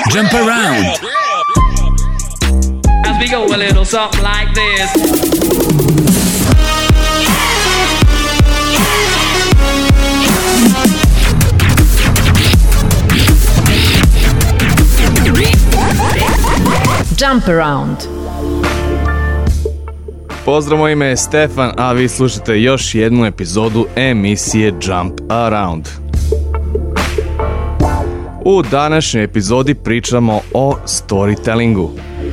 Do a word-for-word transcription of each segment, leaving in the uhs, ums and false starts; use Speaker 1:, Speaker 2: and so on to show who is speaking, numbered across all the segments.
Speaker 1: Jump around.
Speaker 2: As we go a little something like this.
Speaker 3: Jump around.
Speaker 4: Pozdrav, moje ime je Stefan, a vi slušate još jednu epizodu emisije Jump Around. U današnjoj epizodi pričamo o storytellingu.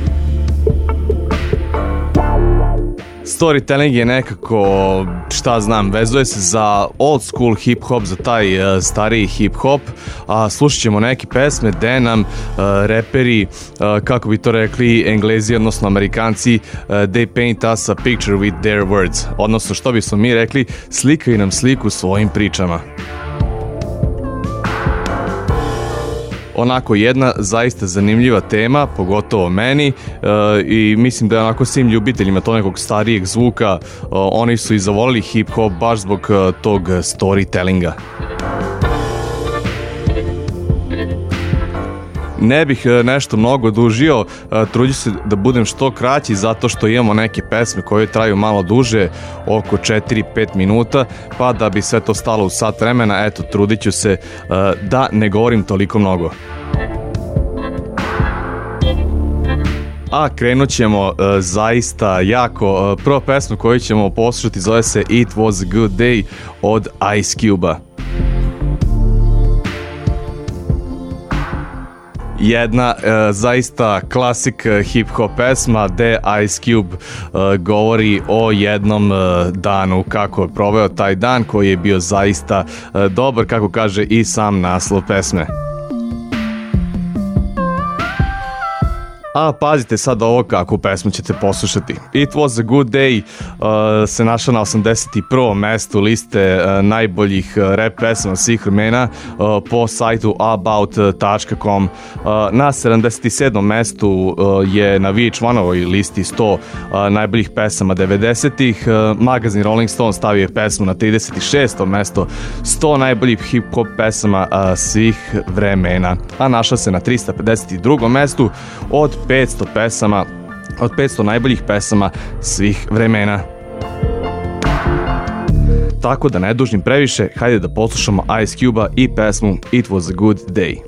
Speaker 4: Storytelling je nekako, šta znam, vezuje se za old school hip hop, za taj uh, stariji hip hop, a slušat ćemo neke pesme gde nam uh, reperi, uh, kako bi to rekli Englezi, odnosno Amerikanci, uh, they paint us a picture with their words, odnosno što bismo mi rekli, slikaju nam sliku svojim pričama. Onako jedna zaista zanimljiva tema, pogotovo meni, e, i mislim da je onako svim ljubiteljima tog nekog starijeg zvuka, e, oni su i zavolili hip-hop baš zbog e, tog storytellinga. Ne bih nešto mnogo dužio, trudim se da budem što kraći zato što imamo neke pesme koje traju malo duže, oko četiri pet minuta, pa da bi sve to stalo u sat vremena, eto, trudit ću se da ne govorim toliko mnogo. A krenut ćemo uh, zaista jako. Uh, prva pesma koju ćemo poslušati zove se It Was a Good Day od Ice Cube-a. Jedna uh, zaista klasik uh, hip-hop pesma gde Ice Cube uh, govori o jednom uh, danu, kako je proveo taj dan koji je bio zaista uh, dobar, kako kaže i sam naslov pesme. A pazite sad ovo kakvu pesmu ćete poslušati. It Was a Good Day uh, se našla na osamdeset prvom mestu liste uh, najboljih uh, rap pesma svih vremena uh, po sajtu about dot com. Uh, na sedamdeset sedmom mestu uh, je na V H one-ovoj listi sto uh, najboljih pesama devedesetih. Uh, magazin Rolling Stone stavio je pesmu na trideset šestom mesto sto najboljih hip-hop pesama uh, svih vremena. A našla se na trista pedeset drugom mestu od petsto pesama, od petsto najboljih pesama svih vremena. Tako da ne dužim previše, hajde da poslušamo Ice Cube-a i pesmu It Was a Good Day.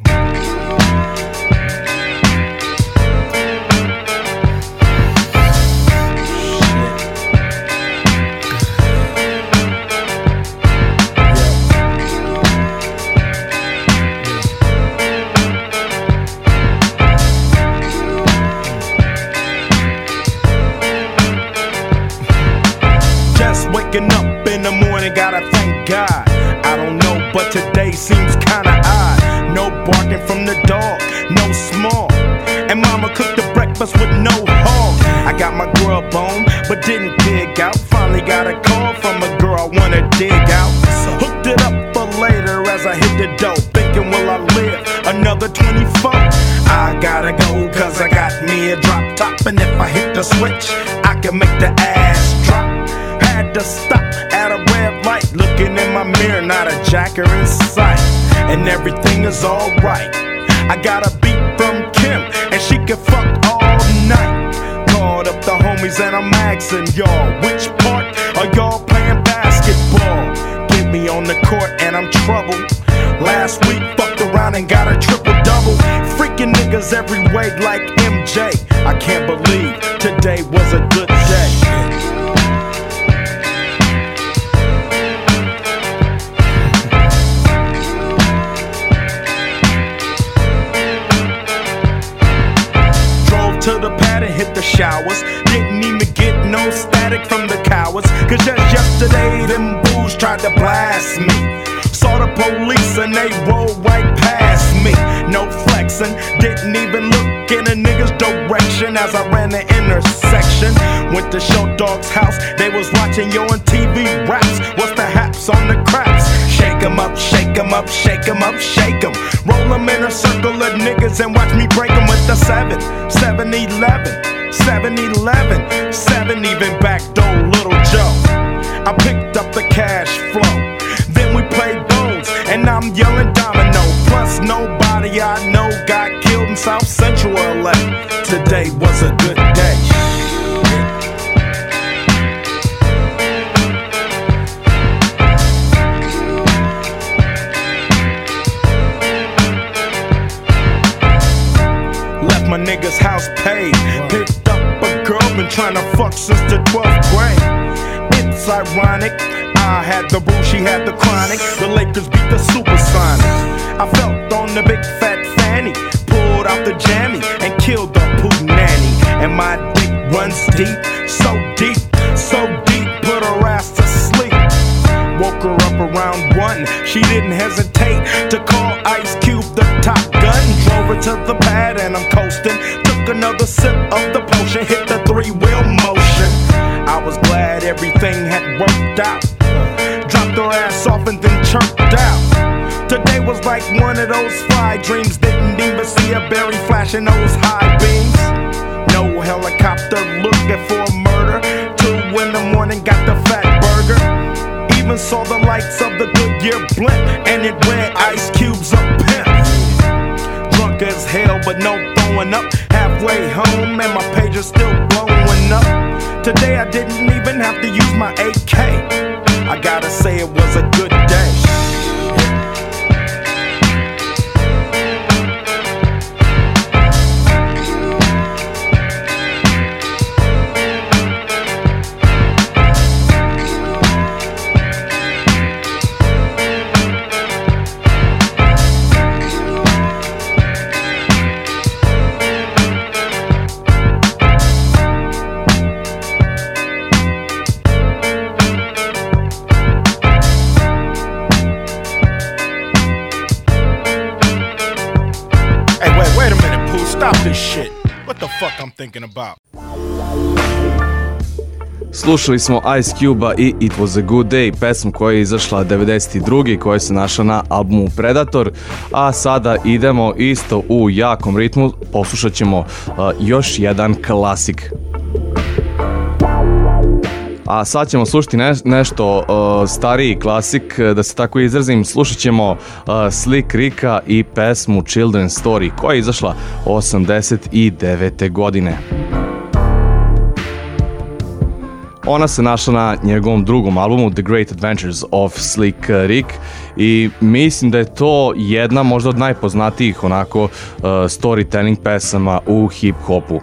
Speaker 5: Waking up in the morning, gotta thank God. I don't know, but today seems kinda odd. No barking from the dog, no small. And mama cooked the breakfast with no hog. I got my grub on, but didn't dig out. Finally got a call from a girl I wanna dig out. Hooked it up for later as I hit the dope. Thinking, will I live another twenty-four? I gotta go, cause I got me a drop top. And if I hit the switch, I can make the ass drop. Had to stop at a red light, looking in my mirror, not a jacker in sight. And everything is alright. I got a beat from Kim, and she can fuck all night. Called up the homies and I'm asking y'all, which part are y'all playing basketball? Get me on the court and I'm troubled. Last week fucked around and got a triple-double. Freaking niggas every way like M J. I can't believe today was a good day. To the pad and hit the showers. Didn't even get no static from the cowards. Cause just yesterday them fools tried to blast me. Saw the police and they rolled right past me. No flexing, didn't even look in a nigga's direction as I ran the intersection. Went to Show Dog's house, they was watching yo on T V raps. What's the haps on the craps? Shake 'em up, shake 'em up, shake 'em up, shake 'em. Roll 'em in a circle of niggas and watch me break 'em with the seven, seven eleven, seven eleven, seven even backdoor Little Joe. I picked up the cash flow, then we played bones, and I'm yelling domino. Plus nobody I know got killed South Central L A. Today was a good day. Left my nigga's house paid. Picked up a girl, been trying to fuck since the twelfth grade. It's ironic, I had the boo, she had the chronic. The Lakers beat the Supersonics. I felt on the big fat fanny, pulled out the jammy and killed the poo nanny. And my dick runs deep, so deep, so deep, put her ass to sleep. Woke her up around one, she didn't hesitate to call Ice Cube the Top Gun. Drove her to the pad and I'm coasting. Took another sip of the potion, hit the three-wheel motion. I was glad everything had worked out. Dropped her ass off and then chirped out. Today was like one of those fly dreams. Didn't even see a berry flashing those high beams. No helicopter looking for a murder. Two in the morning got the fat burger. Even saw the lights of the Goodyear blimp, and it read Ice Cube's a pimp. Drunk as hell but no throwing up. Halfway home and my pager's still blowing up. Today I didn't even have to use my A K. I gotta say it was a good day. Shit. What the fuck I'm thinking about?
Speaker 4: Slušali smo Ice Cube-a i It Was a Good Day, pesmu koja je izašla devedeset druge koja se našla na albumu Predator, a sada idemo isto u jakom ritmu, poslušat ćemo uh, još jedan klasik. A sad ćemo slušati ne, nešto uh, stariji klasik, da se tako izrazim. Slušat ćemo uh, Slick Ricka i pesmu Children's Story koja je izašla osamdeset devete godine. Ona se našla na njegovom drugom albumu The Great Adventures of Slick Rick i mislim da je to jedna možda od najpoznatijih onako uh, storytelling pesama u hip-hopu.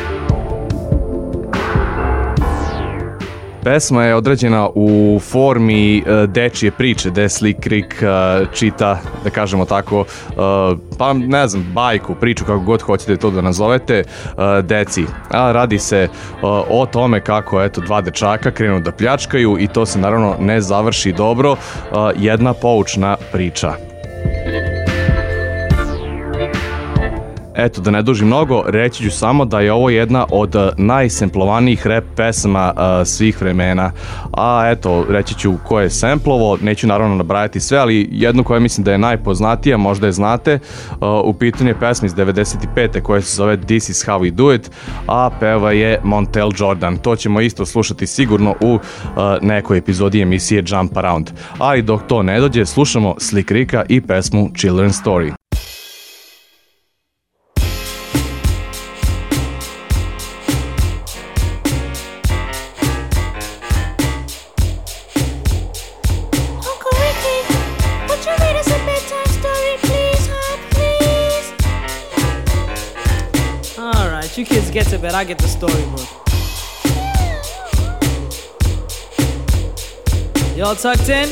Speaker 4: Pesma je određena u formi uh, dečije priče, gde Slick Rick uh, čita, da kažemo tako, uh, pa ne znam, bajku, priču, kako god hoćete to da nazovete, uh, deci. A radi se uh, o tome kako, eto, dva dečaka krenu da pljačkaju i to se naravno ne završi dobro, uh, jedna poučna priča. Eto, da ne dužim mnogo, reći ću samo da je ovo jedna od najsemplovanijih rap pesama uh, svih vremena. A eto, reći ću ko je semplovo, neću naravno nabrajati sve, ali jednu koja mislim da je najpoznatija, možda je znate, uh, u pitanju je pesma iz devedeset pete koja se zove This Is How We Do It, a peva je Montel Jordan. To ćemo isto slušati sigurno u uh, nekoj epizodi emisije Jump Around. Ali dok to ne dođe, slušamo Slick Ricka i pesmu Children's Story.
Speaker 1: You kids get to bed, I get the storybook. Y'all tucked in?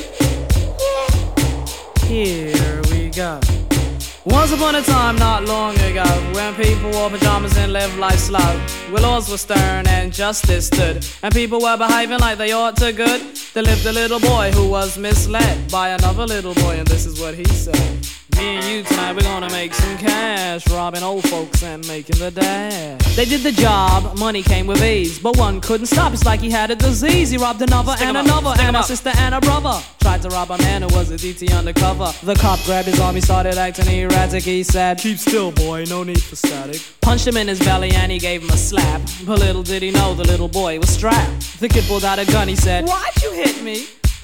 Speaker 1: Here we go. Once upon a time, not long ago, when people wore pajamas and lived life slow, where laws were stern and justice stood, and people were behaving like they ought to good, there lived a little boy who was misled by another little boy, and this is what he said. Me and you tonight, we're gonna make some cash, robbing old folks and making the dash. They did the job, money came with ease, but one couldn't stop, it's like he had a disease. He robbed another Stick and another Stick and a sister and a brother. Tried to rob a man who was a D T undercover. The cop grabbed his arm, he started acting erratic. He said, "Keep still, boy, no need for static." Punched him in his belly and he gave him a slap, but little did he know the little boy was strapped. The kid pulled out a gun, he said, "Why'd you hit me?"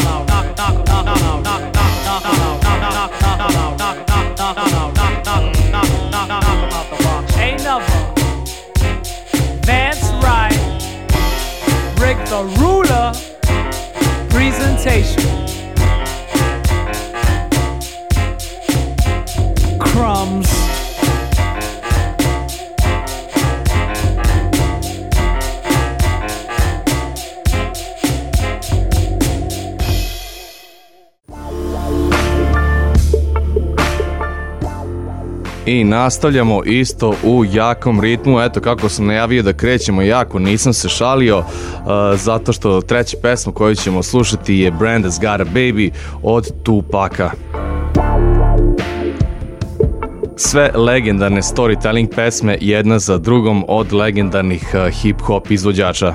Speaker 1: Another Vance Wright Rick the Ruler presentation. Crumbs.
Speaker 4: I nastavljamo isto u jakom ritmu. Eto, kako sam najavio da krećemo jako, nisam se šalio, uh, zato što treća pesma koju ćemo slušati je Brenda's Got a Baby od Tupaka. Sve legendarne storytelling pesme jedna za drugom od legendarnih uh, hip-hop izvođača.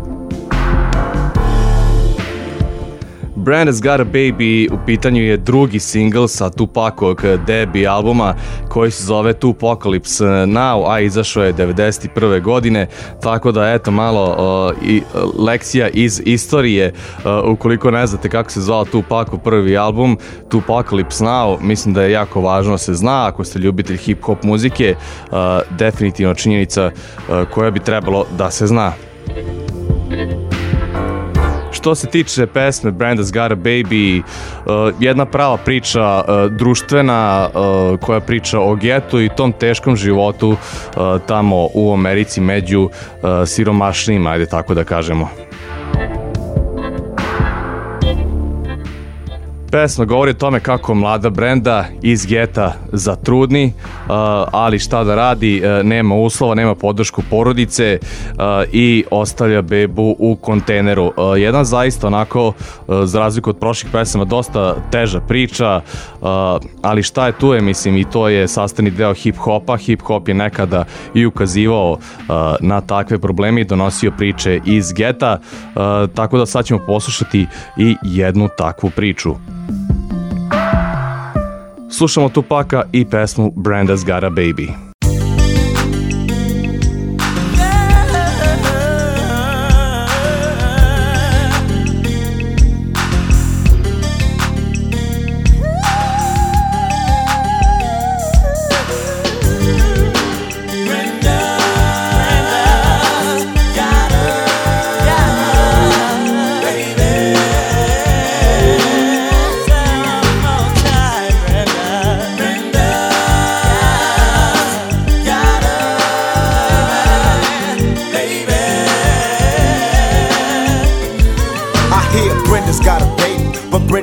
Speaker 4: Brenda's Got a Baby u pitanju je drugi single sa Tupakovog debut albuma koji se zove Tupacalypse Now, a izašao je devedeset prve godine, tako da eto malo uh, i, uh, lekcija iz istorije. Uh, ukoliko ne znate kako se zvao Tupakov prvi album, Tupacalypse Now, mislim da je jako važno da se zna ako ste ljubitelj hip-hop muzike, uh, definitivno činjenica uh, koja bi trebalo da se zna. Što se tiče pesme Brenda's Got a Baby, uh, jedna prava priča, uh, društvena, uh, koja priča o getu i tom teškom životu uh, tamo u Americi među uh, siromašnijima, ajde tako da kažemo. Pesma govori o tome kako mlada Brenda iz geta zatrudni, uh, ali šta da radi, uh, nema uslova, nema podršku porodice uh, i ostavlja bebu u kontejneru. Uh, jedan zaista onako, uh, za razliku od prošlih pesama, dosta teža priča, uh, ali šta je tu je, mislim, i to je sastavni deo hip-hopa. Hip-hop je nekada i ukazivao uh, na takve probleme i donosio priče iz geta, uh, tako da sad ćemo poslušati i jednu takvu priču. Slušamo Tupaka i pesmu Brenda's Got a Baby.
Speaker 6: Baby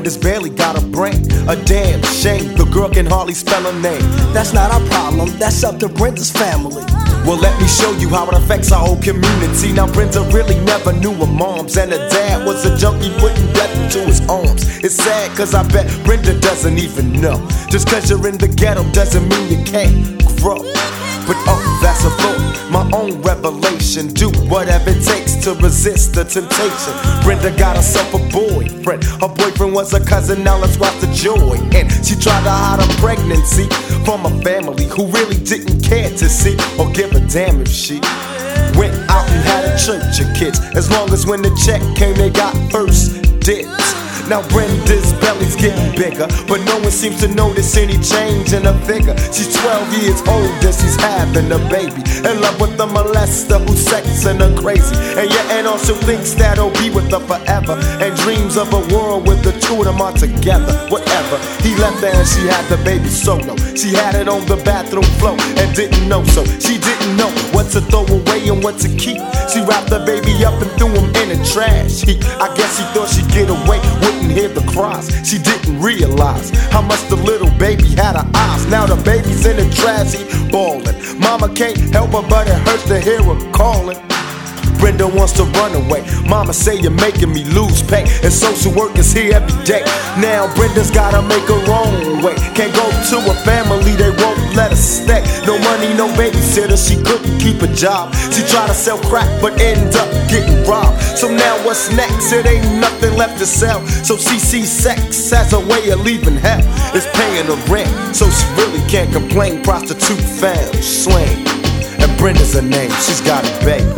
Speaker 6: Brenda's barely got a brain. A damn shame, the girl can hardly spell her name.
Speaker 7: That's not our problem, that's up to Brenda's family.
Speaker 6: Well, let me show you how it affects our whole community. Now, Brenda really never knew her moms, and her dad was a junkie putting death into his arms. It's sad, cause I bet Brenda doesn't even know. Just cause you're in the ghetto doesn't mean you can't grow. But oh, that's a thought, my own revelation. Do whatever it takes to resist the temptation. Brenda got herself a boyfriend. Her boyfriend was a cousin, now let's watch the joy. And she tried to hide her pregnancy from a family who really didn't care to see or give a damn if she went out and had a church of kids. As long as when the check came, they got first dibs. Now Brenda's belly's getting bigger, but no one seems to notice any change in her figure. She's twelve years old and she's having a baby, in love with a molester who's sexing her crazy. And your aunt also thinks that he'll be with her forever, and dreams of a world where the two of them are together. Whatever, he left her and she had the baby solo. She had it on the bathroom floor and didn't know, so she didn't know what to throw away and what to keep. She wrapped the baby up and threw him in the trash heap. I guess she thought she'd get away with hear the cries. She didn't realize how much the little baby had her eyes. Now the baby's in the trash heap bawling. Mama can't help her, but it hurts to hear her calling. Brenda wants to run away. Mama say you're making me lose pay, and social work is here every day. Now Brenda's gotta make her own way. Can't go to a family, they won't let her stay. No money, no babysitter, she couldn't keep a job. She tried to sell crack, but ended up getting robbed. So now what's next? It ain't nothing left to sell. So she sees sex as a way of leaving hell. It's paying the rent, so she really can't complain. Prostitute found, slang, and Brenda's her name. She's got a baby.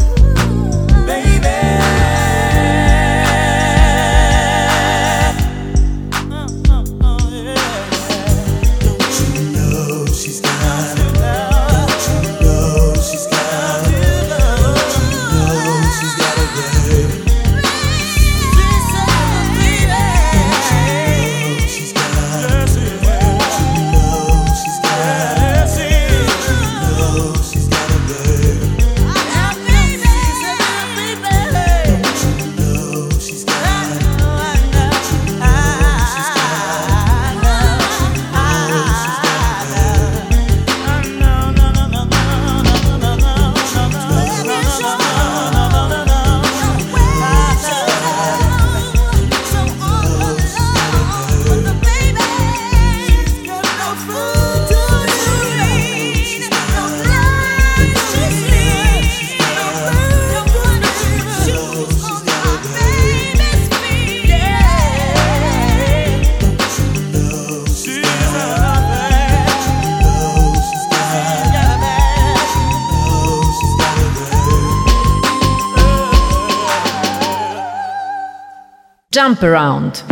Speaker 8: Jump around.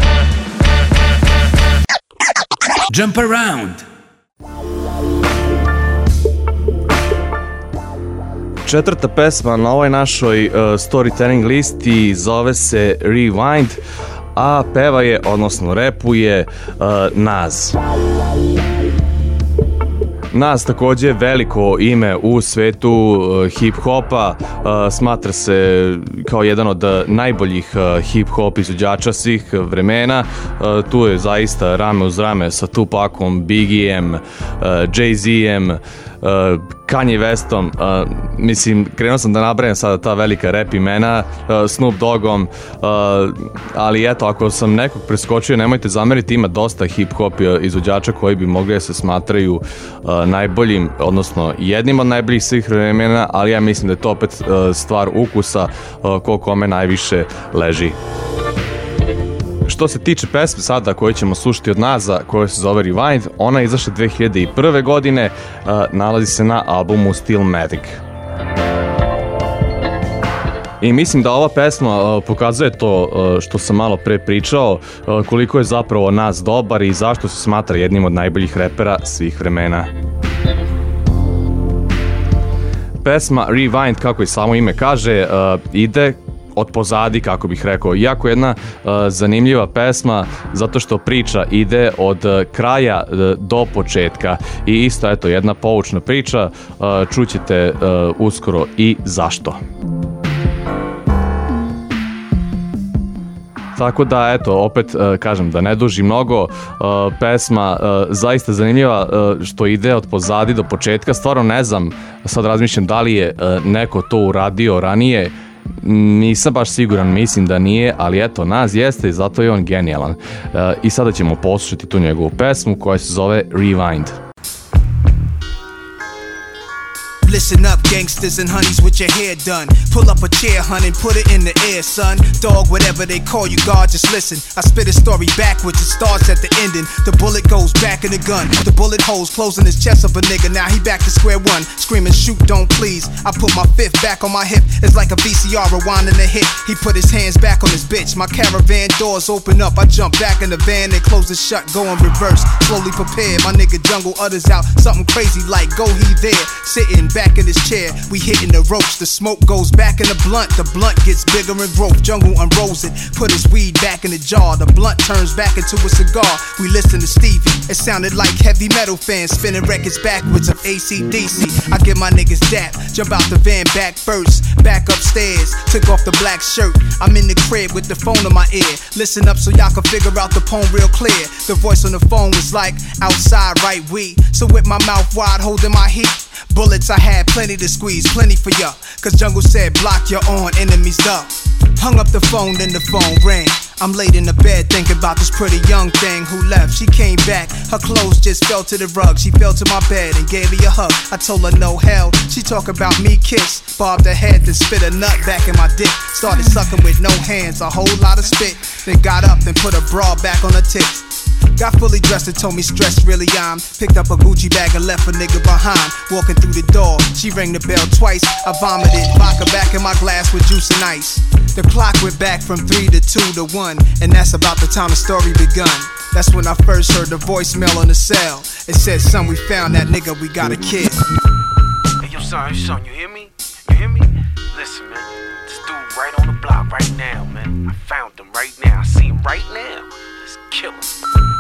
Speaker 9: Jump around.
Speaker 4: Četvrta pesma na ovoj našoj uh, storytelling listi zove se Rewind, a peva je, odnosno repuje uh, Nas. Nas takođe veliko ime u svetu uh, hip-hopa, uh, smatra se kao jedan od najboljih uh, hip-hop izvođača svih vremena. Uh, tu je zaista rame uz rame sa Tupacom, Biggiem, uh, Jay-Zem, uh, Kanye Westom, uh, mislim, krenuo sam da nabrajam sada ta velika rap imena, uh, Snoop Doggom, uh, ali eto, ako sam nekog preskočio, nemojte zameriti, ima dosta hip-hop izvođača koji bi mogli da se smatraju uh, najboljim, odnosno jednim od najboljih svih vremena, ali ja mislim da je to opet uh, stvar ukusa uh, ko kome najviše leži. Što se tiče pesme sada koju ćemo slušati od Naza, koja se zove Rewind, ona je izašla dve hiljade prve. godine, uh, nalazi se na albumu Stillmatic. I mislim da ova pesma uh, pokazuje to uh, što sam malo pre pričao, uh, koliko je zapravo Nas dobar i zašto se smatra jednim od najboljih repera svih vremena. Pesma Rewind, kako i samo ime kaže, uh, ide od pozadi, kako bih rekao. Jako jedna uh, zanimljiva pesma, zato što priča ide od uh, kraja uh, do početka. I isto, eto, jedna poučna priča, uh, čućete uh, uskoro i zašto. Tako da, eto, opet kažem da ne duži mnogo, pesma zaista zanimljiva što ide od pozadi do početka, stvarno ne znam, sad razmišljam da li je neko to uradio ranije, nisam baš siguran, mislim da nije, ali eto, nas jeste i zato je on genijalan. I sada ćemo poslušati tu njegovu pesmu koja se zove Rewind.
Speaker 10: Listen up, gangsters and honeys with your hair done. Pull up a chair, hun, and put it in the air, son. Dog, whatever they call you, God, just listen. I spit a story backwards, it starts at the ending. The bullet goes back in the gun. The bullet holes closing his chest of a nigga. Now he back to square one, screaming, shoot, don't please. I put my fifth back on my hip. It's like a V C R rewinding a hit. He put his hands back on his bitch. My caravan doors open up. I jump back in the van and close it shut, go in reverse. Slowly prepared, my nigga Jungle utters out something crazy like, go he there. Sitting back in his chair, we hitting the ropes. The smoke goes back in the blunt. The blunt gets bigger in growth. Jungle unrolls it, put his weed back in the jar. The blunt turns back into a cigar. We listen to Stevie. It sounded like heavy metal fans spinning records backwards of A C D C. I get my niggas dap, jump out the van back first. Back upstairs, took off the black shirt. I'm in the crib with the phone in my ear. Listen up so y'all can figure out the poem real clear. The voice on the phone was like, outside, right, we. So with my mouth wide, holding my heat. Bullets I had plenty to squeeze, plenty for ya. Cause Jungle said block your own enemies up. Hung up the phone, then the phone rang. I'm laid in the bed thinking about this pretty young thing who left. She came back, her clothes just fell to the rug. She fell to my bed and gave me a hug. I told her no hell. She talk about me kiss. Bobbed her head, then spit a nut back in my dick. Started sucking with no hands, a whole lot of spit. Then got up and put a bra back on her tits. Got fully dressed and told me stress really I'm. Picked up a Gucci bag and left a nigga behind. Walking through the door, she rang the bell twice. I vomited vodka back in my glass with juice and ice. The clock went back from three to two to one, and that's about the time the story begun. That's when I first heard the voicemail on the cell. It said, son, we found that nigga, we got a kid.
Speaker 11: Hey, yo, son, son, you hear me? You hear me? Listen, man, this dude right on the block right now, man. I found him right now. I see him right now. Let's kill him.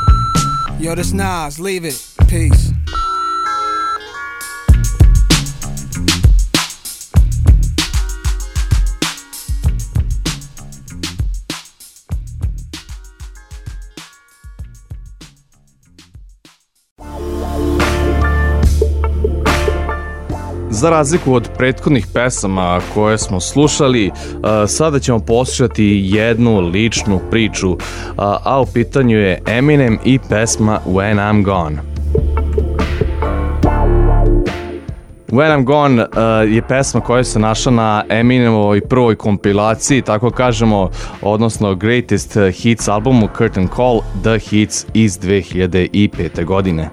Speaker 10: Yo, this Nas, leave it. Peace.
Speaker 4: Za razliku od prethodnih pesama koje smo slušali, sada ćemo poslušati jednu ličnu priču, a u pitanju je Eminem i pesma When I'm Gone. When I'm Gone uh, je pesma koja se našla na Eminemovoj prvoj kompilaciji, tako kažemo, odnosno Greatest Hits albumu Curtain Call, The Hits iz dve hiljade pete. godine.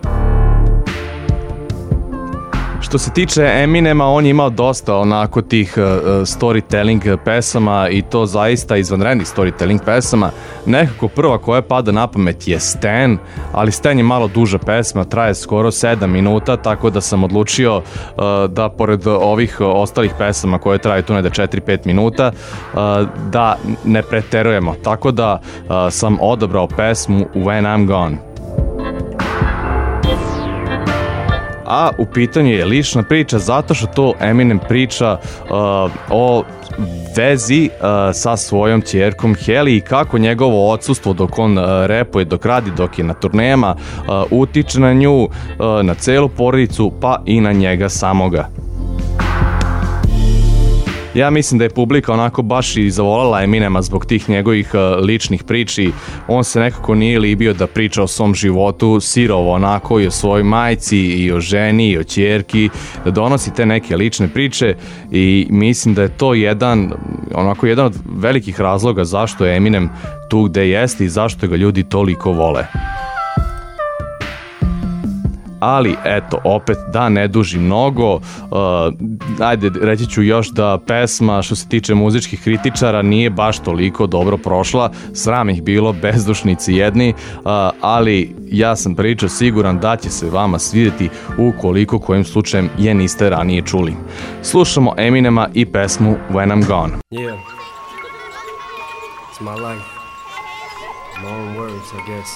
Speaker 4: Što se tiče Eminema, on je imao dosta onako tih uh, storytelling pesama i to zaista izvanrednih storytelling pesama. Nekako prva koja pada na pamet je Stan, ali Stan je malo duža pesma, traje skoro sedam minuta, tako da sam odlučio uh, da pored ovih ostalih pesama koje traju tu negde četiri pet minuta, uh, da ne preterujemo. Tako da uh, sam odabrao pesmu When I'm Gone. A u pitanju je lična priča zato što to Eminem priča uh, o vezi uh, sa svojom ćerkom Helly i kako njegovo odsustvo dok on uh, repuje, dok radi, dok je na turnejama, uh, utiče na nju, uh, na celu porodicu, pa i na njega samoga. Ja mislim da je publika onako baš i zavolala Eminema zbog tih njegovih uh, ličnih priči. On se nekako nije libio da priča o svom životu, sirovo onako i o svojoj majci i o ženi i o ćerki, da donosi te neke lične priče i mislim da je to jedan, onako jedan od velikih razloga zašto je Eminem tu gde jeste i zašto ga ljudi toliko vole. Ali eto, opet da ne duži mnogo, uh, ajde reći ću još da pesma što se tiče muzičkih kritičara nije baš toliko dobro prošla, sram ih bilo, bezdušnici jedni, uh, ali ja sam pričao siguran da će se vama svidjeti ukoliko kojim slučajem je niste ranije čuli. Slušamo Eminema i pesmu When I'm Gone.
Speaker 12: Yeah, it's my life, my own words I guess.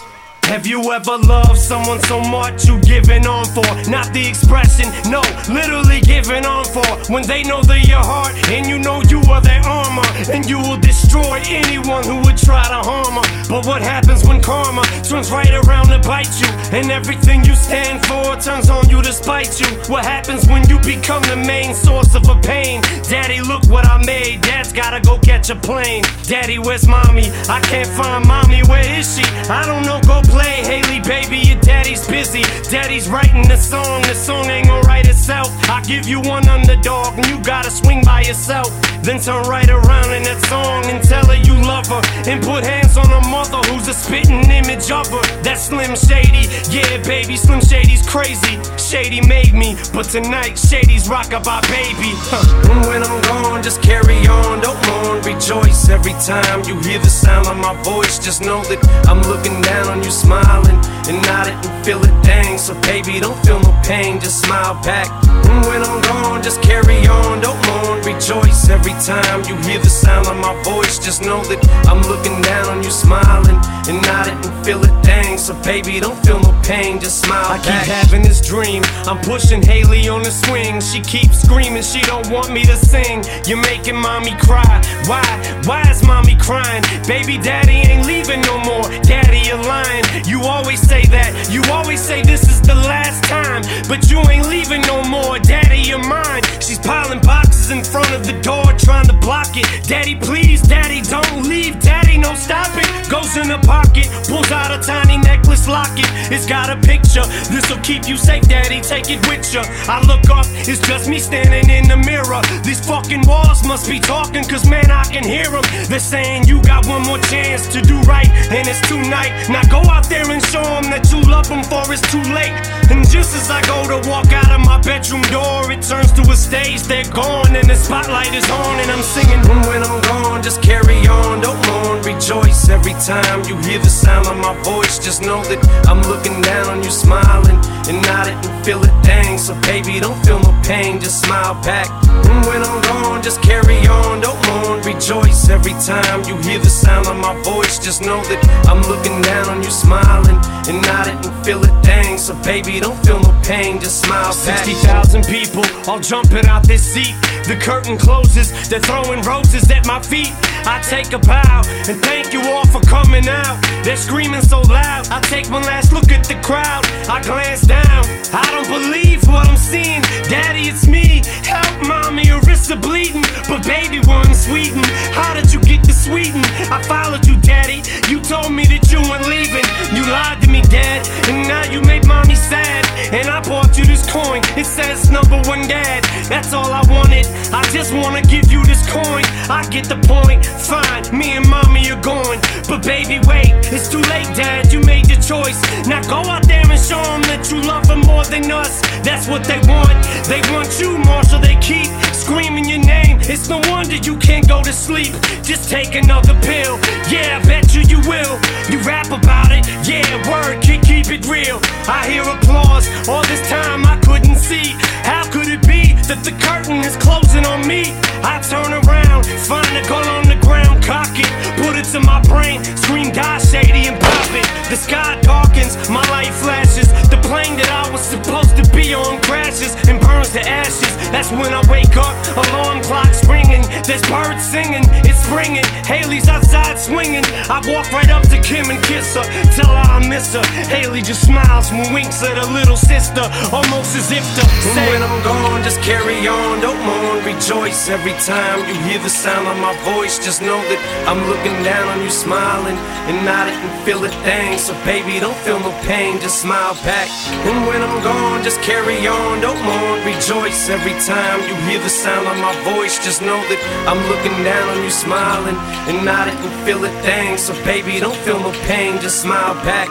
Speaker 12: Have you ever loved someone so much you giving on for? Not the expression, no, literally giving on for. When they know they're your heart and you know you are their armor, and you will destroy anyone who would try to harm her. But what happens when karma turns right around to bite you, and everything you stand for turns on you to spite you? What happens when you become the main source of a pain? Daddy, look what I made. Dad's gotta go catch a plane. Daddy, where's mommy? I can't find mommy. Where is she? I don't know. Go play, Haley, baby. Your daddy's busy. Daddy's writing the song. The song ain't gonna write itself. I give you one underdog, and you gotta swing by yourself. Then turn right around in that song and tell her you love her, and put hands on her mother who's a spitting image of her. That's Slim Shady. Yeah, baby, Slim Shady's crazy. Shady made me, but tonight Shady's rock-a-bye baby. Huh. And when I'm gone, just carry on, don't mourn, rejoice. Every time you hear the sound of my voice, just know that I'm looking down on you, smiling and nodding and feel it, dang. So baby, don't feel no pain, just smile back. And when I'm gone, just carry on, don't mourn, rejoice. Every time you hear the sound of my voice, just know that I'm looking down on you, smiling and nodding and feel it, dang. So baby, don't feel no pain, just smile I back. I keep having this dream, I'm pushing Haley on the swing. She keeps screaming, she don't want me to sing. You're making mommy cry, why? Why is mommy crying? Baby, daddy ain't leaving no more. Daddy, you're lying, you always say that. You always say this is the last time, but you ain't leaving no more. Daddy, you're mine. She's piling boxes in front of the door, trying to block it. Daddy, please, daddy, don't leave. Daddy, no, stop it. Goes in the pocket, pulls out a tiny necklace locket. It's got a picture, this'll keep you safe, daddy, take it with ya. I look up, it's just me standing in the mirror. These fucking walls must be talking, cause man, I can hear them. They're saying you got one more chance to do right, and it's tonight. Now go out there and show them that you love them, for it's too late. And just as I go to walk out of my bedroom door, it turns to a stage, they're gone, and the spotlight is on, and I'm singing. And when I'm gone, just carry on, don't mourn, rejoice. Every time you hear the sound of my voice, just know that I'm looking down on you, smiling and nodding and feel it, dang. So baby, don't feel no pain, just smile back. And when I'm gone, just carry on, don't mourn, rejoice. Every time you hear the sound of my voice, just know that I'm looking down on you, smiling and nodding and feel it, dang. So baby, don't feel no pain, just smile back. sixty thousand people all jumping out this seat. The curtain closes, they're throwing roses at my feet. I take a bow and thank you all for coming out. They're screaming so loud, I take one last look at the crowd. I glance down, I don't believe what I'm seeing. Daddy, it's me, help mommy, your wrists are bleeding. But baby, we're in Sweden, how did you get to Sweden? I followed you, daddy, you told me that you weren't leaving. You lied to me, dad, and now you made mommy sad. And I bought you this coin, it says number one dad. That's all I wanted, I just wanna give you this coin. I get the point, fine, me and mommy are going. But baby, wait, it's too late, dad, you made your choice. Now go out there and show them that you love them more than us. That's what they want, they want you, Marshall, they keep screaming your name. It's no wonder you can't go to sleep. Just take another pill, yeah, I bet you you will. You rap about it, yeah, word, keep, keep it real. I hear applause, all this time I couldn't see. How could it be that the curtain is closing on me? I turn around, find a gun on the ground, cock it, put it to my brain, scream die Shady and pop it. The sky darkens, my light flashes. The plane that I was supposed to be on crashes and burns to ashes. That's when I wake up, alarm clock's ringing. There's birds singing, it's springing. Haley's outside swinging. I walk right up to Kim and kiss her, tell her I miss her. Haley just smiles and winks at her little sister, almost as if to say, when I'm gone, just carry on, don't mourn, rejoice. Every time you hear the sound of my voice, just know that I'm looking down on you, smiling and nodding and feel it, dang. So baby, don't feel no pain, just smile back. And when I'm gone, just carry on, don't mourn, rejoice. Every time you hear the sound of my voice, just know that I'm looking down on you, smiling and nodding and feel it, dang. So baby, don't feel no pain, just smile back.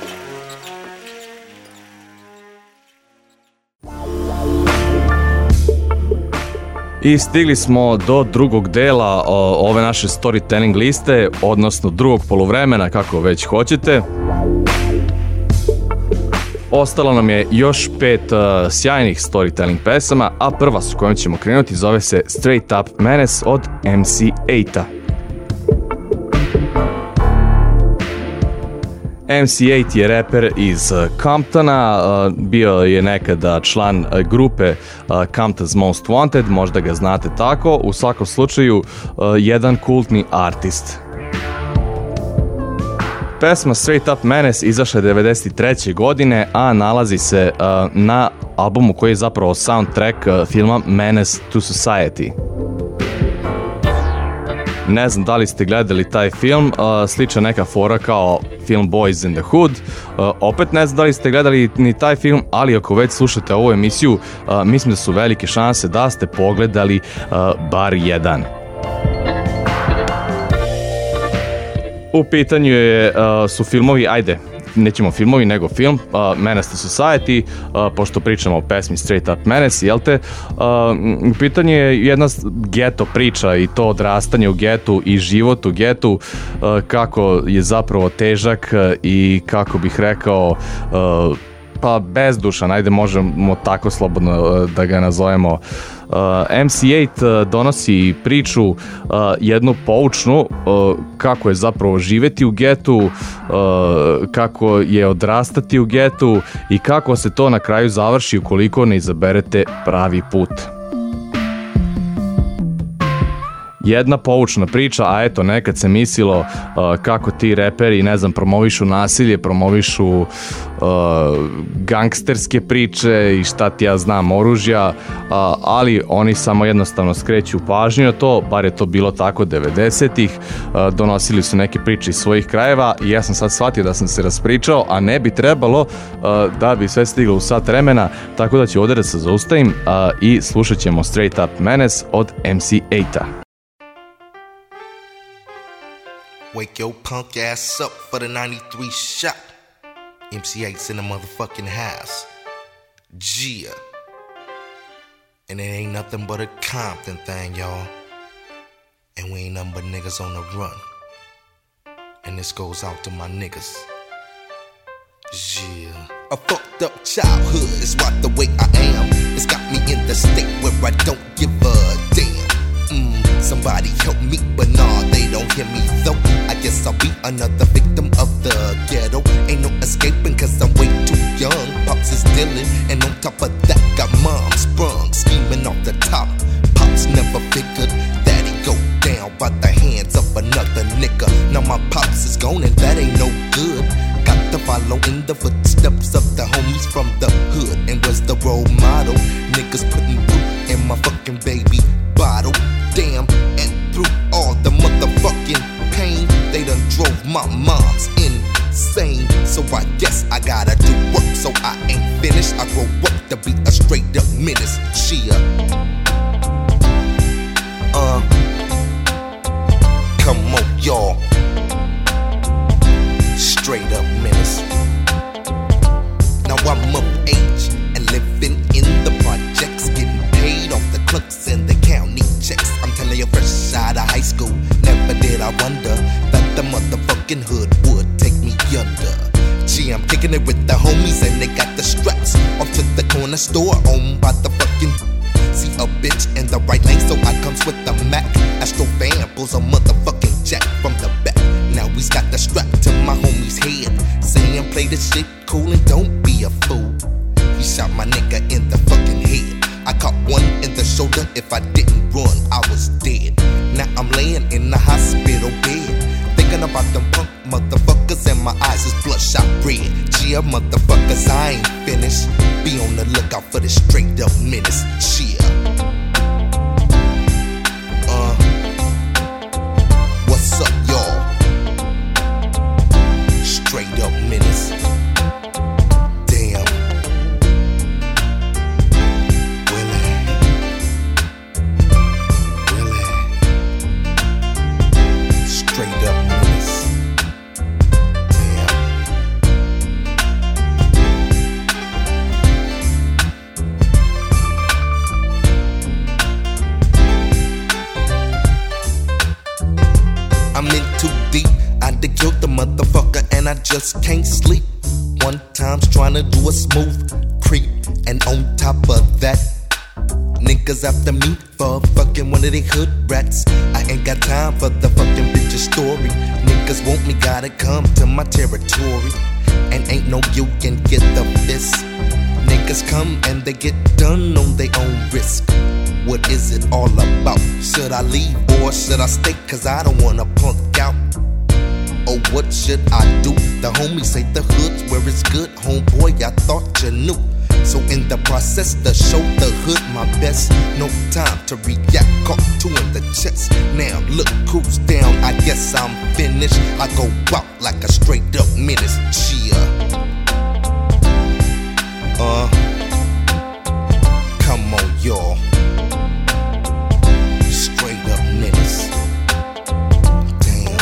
Speaker 4: I stigli smo do drugog dela o, ove naše storytelling liste, odnosno drugog poluvremena, kako već hoćete. Ostalo nam je još pet uh, sjajnih storytelling pesama, a prva s kojom ćemo krenuti zove se Straight Up Menace od M C eight-a. M C osam je reper iz Comptona, bio je nekada član grupe Compton's Most Wanted, možda ga znate tako, u svakom slučaju jedan kultni artist. Pesma Straight Up Menace izašla je devedeset treće godine, a nalazi se na albumu koji je zapravo soundtrack filma Menace to Society. Ne znam da li ste gledali taj film, uh, slična neka fora kao film Boys in the Hood. Uh, opet ne znam da li ste gledali ni taj film, ali ako već slušate ovu emisiju, uh, mislim da su velike šanse da ste pogledali uh, bar jedan. U pitanju je, uh, su filmovi, ajde, nećemo filmovi, nego film, uh, Menace to Society, uh, pošto pričamo o pesmi Straight Up Menace, jel te? Uh, u pitanju je jedna geto priča i to odrastanje u getu i život u getu, uh, kako je zapravo težak uh, i kako bih rekao, uh, pa bezdušan, ajde možemo tako slobodno uh, da ga nazovemo. Uh, M C osam donosi priču uh, jednu poučnu uh, kako je zapravo živeti u getu, uh, kako je odrastati u getu i kako se to na kraju završi ukoliko ne izaberete pravi put. Jedna poučna priča, a eto nekad se mislilo uh, kako ti reperi, ne znam, promovišu nasilje, promovišu uh, gangsterske priče i šta ti ja znam, oružja, uh, ali oni samo jednostavno skreću pažnju na to, bar je to bilo tako devedesetih, uh, donosili su neke priče iz svojih krajeva i ja sam sad shvatio da sam se raspričao, a ne bi trebalo uh, da bi sve stiglo u sat vremena, tako da ću ovdje da se zaustavim uh, i slušat ćemo Straight Up Menace od M C osam.
Speaker 13: Wake your punk ass up for the ninety-three shot. M C eight's in the motherfucking house. Gia. And it ain't nothing but a Compton thing, y'all. And we ain't nothing but niggas on the run. And this goes out to my niggas. Yeah. A fucked up childhood is right the way I am. It's got me in the state where I don't give a damn. Mm, somebody help me, but nah, they don't hear me though. I guess I'll be another victim of the ghetto. Ain't no escaping cause I'm way too young. Pops is dealing, and on top of that got mom sprung, scheming off the top. Pops never figured that he'd go down by the hands of another nigga. Now my pops is gone and that ain't no good. Got to follow in the footsteps of the homies from the hood. And was the role model. Niggas putting root in my fucking baby bottle. Damn, and through all the motherfucking pain, they done drove my mom's insane. So I guess I gotta do work, so I ain't finished. I grow up to be a straight up menace. Chia. Uh, come on, y'all. Straight up menace. Now I'm of age and living in the projects, getting paid off the clerks and the county checks. I'm telling you, fresh out of high school, never did I wonder that the motherfucking hood would take me under. Gee, I'm kicking it with the homies and they got the straps off to the corner store owned by the fucking. See a bitch in the right lane, so I comes with the Mac. Astro fan pulls a motherfucking jack from the back. Now we's got the strap to my homie's head, saying play this shit cool and don't be a fool. He shot my nigga in the fucking head. I caught one in the shoulder. If I didn't run, I was dead. Now I'm laying in the hospital bed, thinking about them punk motherfuckers, and my eyes is bloodshot red. Chia, motherfuckers, I ain't finished. Be on the lookout for the straight up menace. Chia. Uh, what's up, y'all? Straight up menace. Damn. Straight up menace. Damn. I'm in too deep. I done killed the motherfucker and I just can't sleep. One time's trying to do a smooth creep, and on top of that, niggas after me for fucking one of they hood rats. I ain't got time for the fucking bitch's story. Nigga niggas want me, gotta come to my territory. And ain't no you can get the fist. Niggas come and they get done on their own risk. What is it all about? Should I leave or should I stay? Cause I don't wanna punk out. Or what should I do? The homies say the hood's where it's good. Homeboy, I thought you knew. So in the process to show the hood my best. No time to react, caught two in the chest. Now look who's down, I guess I'm finished. I go out like a straight up menace. Cheer. Uh, come on y'all. Straight up menace. Damn.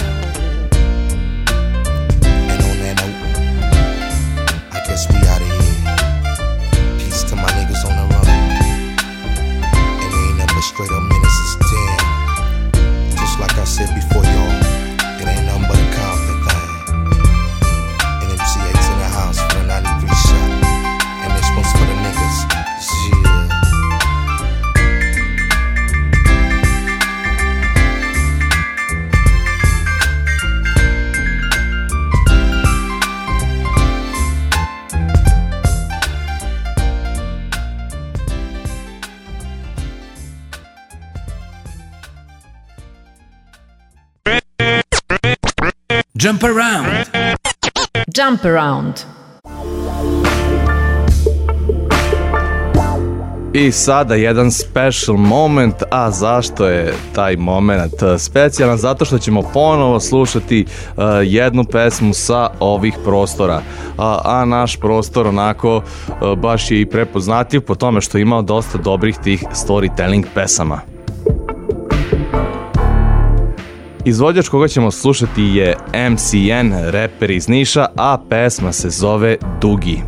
Speaker 13: And on that note, I guess we outta here. To my niggas on the run, and they ain't never straight up menaces, damn. Just like I said before, y'all, it ain't nothing but a Compton thing. And M C eight's in the house for the ninety-three shot, and this one's for the niggas, yeah.
Speaker 9: Jump around.
Speaker 8: Jump around.
Speaker 4: I sada jedan special moment, a zašto je taj moment specijalan? Zato što ćemo ponovo slušati uh, jednu pesmu sa ovih prostora, a, a naš prostor onako uh, baš je i prepoznatljiv po tome što je imao dosta dobrih tih storytelling pesama. Izvođač koga ćemo slušati je M C N, reper iz Niša, a pesma se zove Dugi.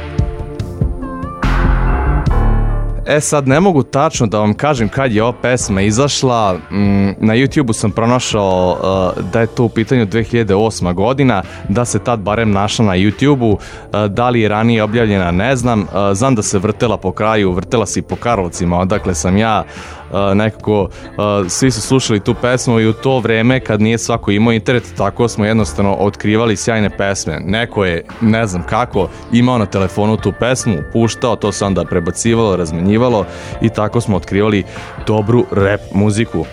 Speaker 4: E sad, ne mogu tačno da vam kažem kad je ova pesma izašla. Na YouTubeu sam pronašao uh, da je to u pitanju dve hiljade osma godina, da se tad barem našla na YouTubeu. Uh, da li je ranije objavljena, ne znam. Uh, znam da se vrtela po kraju, vrtela se i po Karlovcima, odakle sam ja. Uh, nekako uh, svi su slušali tu pesmu i u to vreme kad nije svako imao internet, tako smo jednostavno otkrivali sjajne pesme. Neko je, ne znam kako, imao na telefonu tu pesmu, puštao, to se onda prebacivalo, razmenjivalo i tako smo otkrivali dobru rap muziku.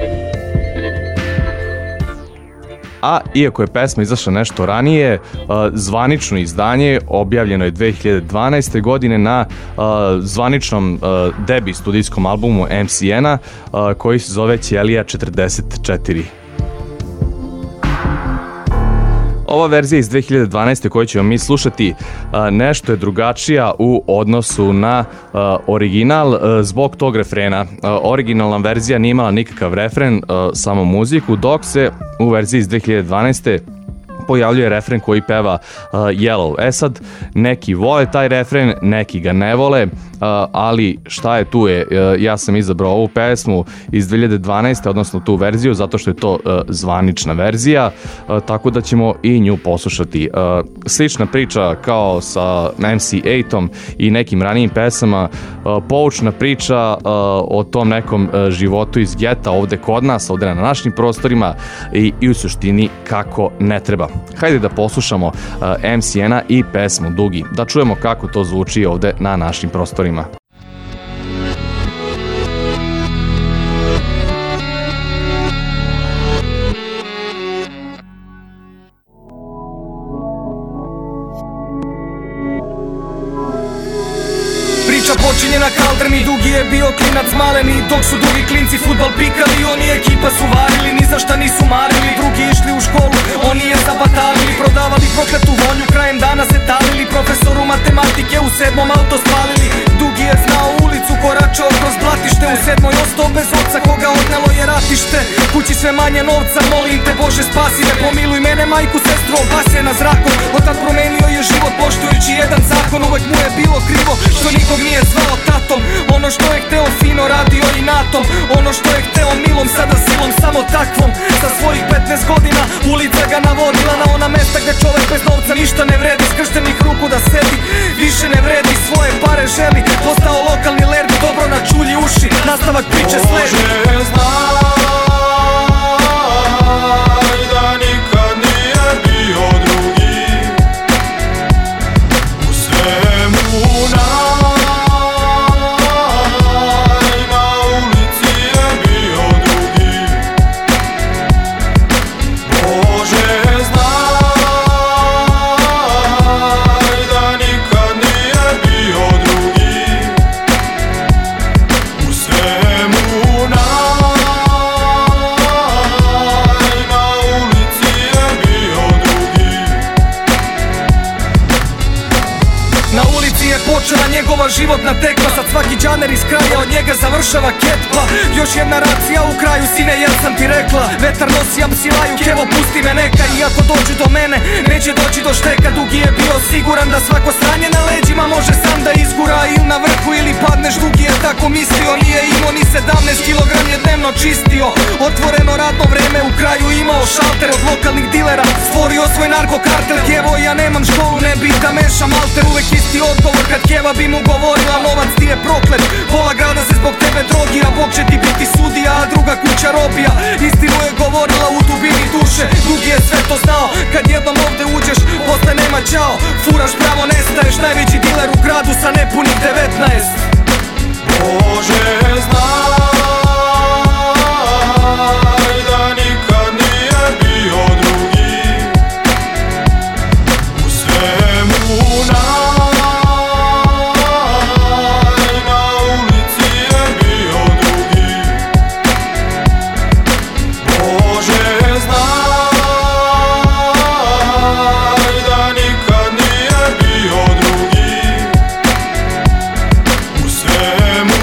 Speaker 4: A iako je pesma izašla nešto ranije, zvanično izdanje objavljeno je dve hiljade dvanaeste. godine na zvaničnom debi studijskom albumu M C N-a koji se zove Ćelija četrdeset četiri. Ova verzija iz dve hiljade dvanaeste koju ćemo mi slušati nešto je drugačija u odnosu na original zbog tog refrena. Originalna verzija nije imala nikakav refren, samo muziku, dok se u verziji iz dve hiljade dvanaeste pojavljuje refren koji peva uh, Yellow. E sad, neki vole taj refren, neki ga ne vole, uh, ali šta je tu je, uh, ja sam izabrao ovu pesmu iz dve hiljade dvanaeste, odnosno tu verziju, zato što je to uh, zvanična verzija, uh, tako da ćemo i nju poslušati. Uh, slična priča kao sa M C osam i nekim ranijim pesama, uh, poučna priča uh, o tom nekom uh, životu iz geta ovde kod nas, ovde na našim prostorima i, i u suštini kako ne treba. Hajde da poslušamo uh, M C N-a i pesmu Dugi, da čujemo kako to zvuči ovde na našim prostorima.
Speaker 14: Počinje na kaldrmi, Dugi je bio klinac maleni. Dok su drugi klinci futbal pikali, oni ekipa su varili, ni za šta nisu marili. Drugi išli u školu, oni je zabatalili, prodavali prokletu vonju, krajem dana se talili. Profesoru matematike u sedmom auto spalili. Dugi je znao ulicu, koračao kroz blatište. U sedmoj ostao bez oca, koga odnelo je ratište. Kući sve manje novca, molim te Bože spasi me. Pomiluj mene majku, sestru, obase na zrakom. Otad promenio je život poštujući jedan zakon. Uvek mu je bilo krivo što nikog nije zvao tatom. Ono što je hteo fino radio i natom. Ono što je hteo milom, sada silom, samo takvom. Sa svojih petnaest godina ulica ga navodila na ona mesta gde čovek bez novca ništa ne vredi. Skrštenih ruku da sedi, više ne vredi, svoje pare želi. Postao lokalni lerdi, dobro na čulji uši. Nastavak priče sledi.
Speaker 15: Bože, znaj da nikad
Speaker 14: životna tekma. Sad svaki džaner iz kraja od njega završava ketpa. Još jedna racija u kraju, sine, jel sam ti rekla? Vetar nosi, am si laju, kevo pusti me neka. I ako dođu do mene, neće doći do šteka. Dugi je bio siguran da svako sranje na leđima može sam da izgura. Ili na vrhu ili padneš, Dugi je tako mislio. Nije imao ni sedamnaest kilogram je dnevno čistio. Otvoreno radno vreme, u kraju imao šalter. Od lokalnih dilera stvorio svoj narkokartel. Kevo, ja nemam školu, ne bih da mešam alter. Uvek isti odgovor kad Keva bi mu govorila: novac ti je proklet, pola grada se zbog tebe drogira. Bog će ti biti sudija, a druga kuća robija. Istinu je govorila u dubini duše. Dugi je sve to znao, kad jednom ovde uđeš posle nema ćao. Furaš pravo, nestaješ, najveći diler u gradu sa nepunih devetnaest.
Speaker 15: Bože, znaj da nikad nije bio drugi. U svemu naj, na ulici je bio drugi. Bože, znaj da nikad nije bio drugi. U svemu